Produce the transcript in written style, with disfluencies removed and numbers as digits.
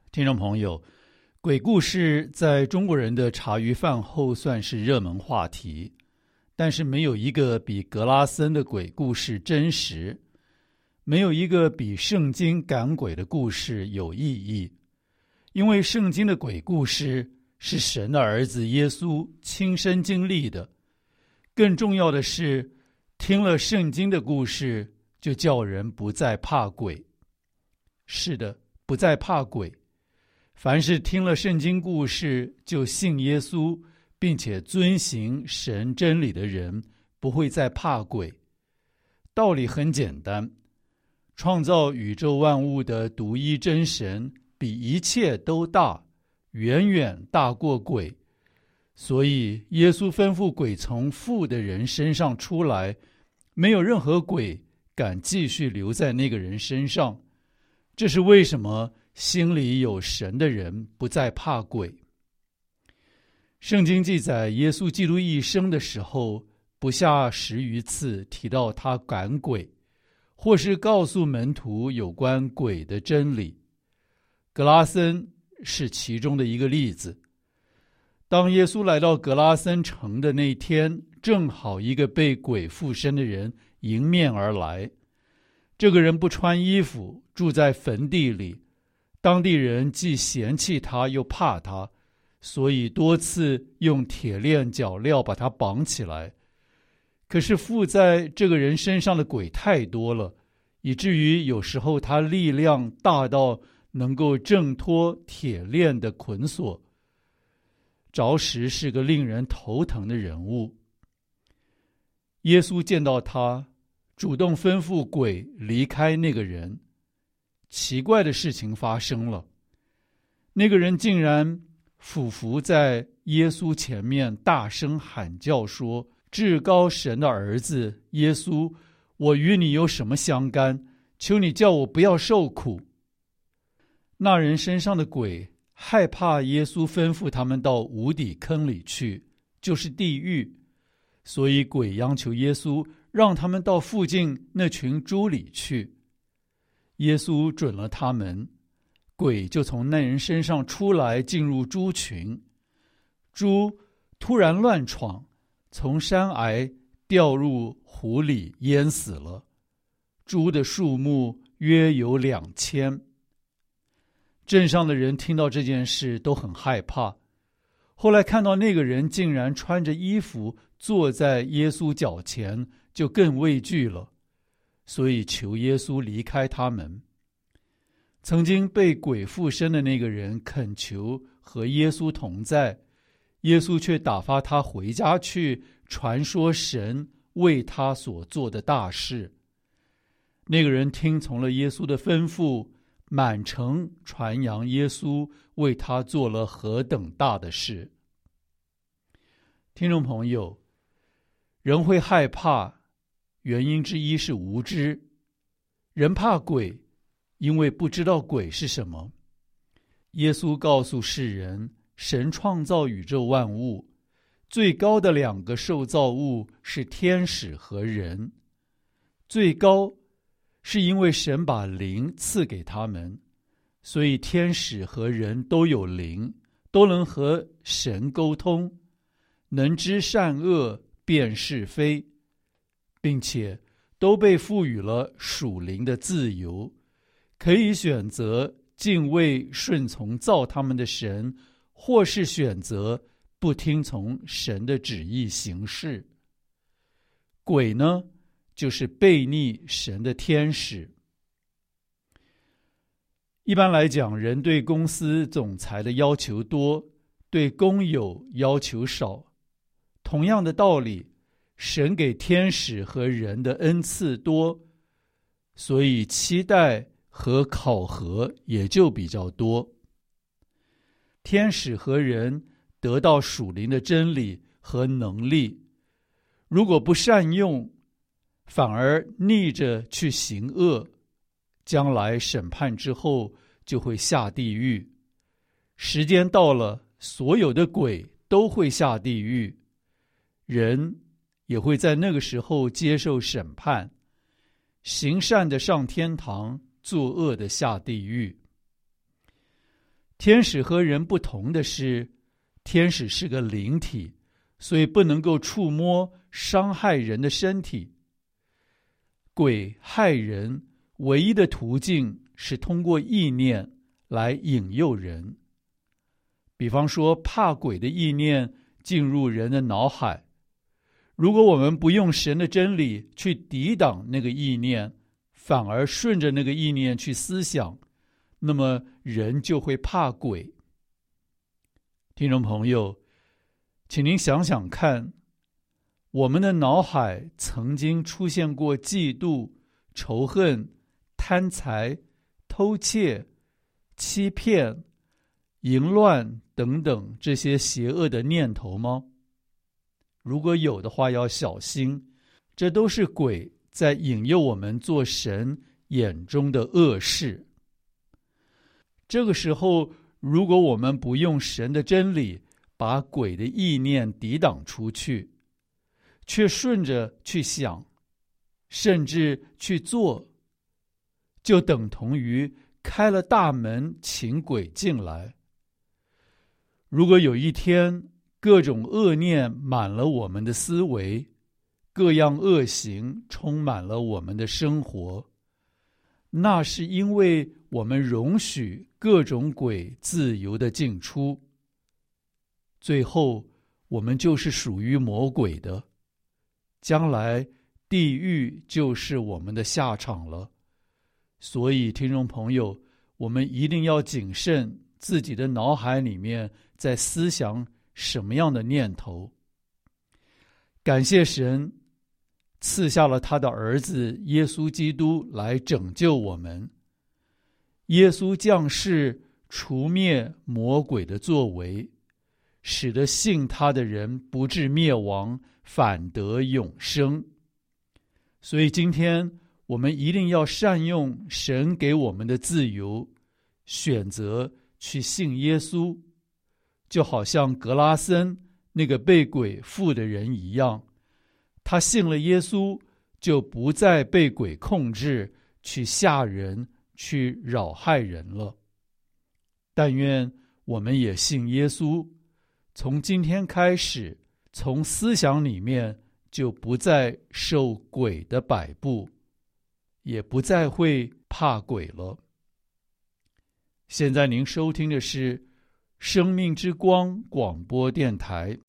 听众朋友，鬼故事在中国人的茶余饭后算是热门话题，但是没有一个比格拉森的鬼故事真实，没有一个比圣经赶鬼的故事有意义。因为圣经的鬼故事是神的儿子耶稣亲身经历的，更重要的是，听了圣经的故事，就叫人不再怕鬼。是的，不再怕鬼。凡是听了圣经故事就信耶稣，并且遵行神真理的人，不会再怕鬼。道理很简单，创造宇宙万物的独一真神比一切都大，远远大过鬼。所以耶稣吩咐鬼从父的人身上出来，没有任何鬼敢继续留在那个人身上。这是为什么心里有神的人不再怕鬼。圣经记载耶稣基督一生的时候，不下10余次提到他赶鬼，或是告诉门徒有关鬼的真理。格拉森是其中的一个例子。当耶稣来到格拉森城的那天，正好一个被鬼附身的人迎面而来。这个人不穿衣服，住在坟地里，当地人既嫌弃他又怕他，所以多次用铁链脚镣把他绑起来。可是附在这个人身上的鬼太多了，以至于有时候他力量大到能够挣脱铁链的捆锁，着实是个令人头疼的人物。耶稣见到他，主动吩咐鬼离开那个人。奇怪的事情发生了，那个人竟然俯伏在耶稣前面大声喊叫说：至高神的儿子耶稣，我与你有什么相干？求你叫我不要受苦。那人身上的鬼害怕耶稣吩咐他们到无底坑里去，就是地狱，所以鬼央求耶稣让他们到附近那群猪里去。耶稣准了他们，鬼就从那人身上出来，进入猪群。猪突然乱闯，从山崖掉入湖里淹死了。猪的数目约有2000。镇上的人听到这件事都很害怕，后来看到那个人竟然穿着衣服坐在耶稣脚前，就更畏惧了，所以求耶稣离开他们。曾经被鬼附身的那个人恳求和耶稣同在，耶稣却打发他回家去传说神为他所做的大事。那个人听从了耶稣的吩咐，满城传扬耶稣为他做了何等大的事。听众朋友，人会害怕，原因之一是无知。人怕鬼，因为不知道鬼是什么。耶稣告诉世人，神创造宇宙万物，最高的2个受造物是天使和人。最高是因为神把灵赐给他们，所以天使和人都有灵，都能和神沟通，能知善恶，辨是非，并且都被赋予了属灵的自由，可以选择敬畏顺从造他们的神，或是选择不听从神的旨意行事。鬼呢，就是悖逆神的天使。一般来讲，人对公司总裁的要求多，对工友要求少。同样的道理，神给天使和人的恩赐多，所以期待和考核也就比较多。天使和人得到属灵的真理和能力，如果不善用，反而逆着去行恶，将来审判之后就会下地狱。时间到了，所有的鬼都会下地狱，人也会在那个时候接受审判，行善的上天堂，作恶的下地狱。 天使和人不同的是，天使是个灵体，所以不能够触摸伤害人的身体。鬼害人唯一的途径是通过意念来引诱人。比方说，怕鬼的意念进入人的脑海，如果我们不用神的真理去抵挡那个意念，反而顺着那个意念去思想，那么人就会怕鬼。听众朋友，请您想想看，我们的脑海曾经出现过嫉妒、仇恨、贪财、偷窃、欺骗、淫乱等等这些邪恶的念头吗？如果有的话，要小心，这都是鬼在引诱我们做神眼中的恶事。这个时候，如果我们不用神的真理把鬼的意念抵挡出去，却顺着去想，甚至去做，就等同于开了大门请鬼进来。如果有一天各种恶念满了我们的思维，各样恶行充满了我们的生活，那是因为我们容许各种鬼自由的进出，最后我们就是属于魔鬼的，将来地狱就是我们的下场了。所以听众朋友，我们一定要谨慎自己的脑海里面在思想什么样的念头。感谢神赐下了他的儿子耶稣基督来拯救我们。耶稣降世除灭魔鬼的作为，使得信他的人不致灭亡，反得永生。所以今天我们一定要善用神给我们的自由，选择去信耶稣，就好像格拉森那个被鬼附的人一样，他信了耶稣，就不再被鬼控制，去吓人，去扰害人了。但愿我们也信耶稣，从今天开始，从思想里面就不再受鬼的摆布，也不再会怕鬼了。现在您收听的是生命之光广播电台，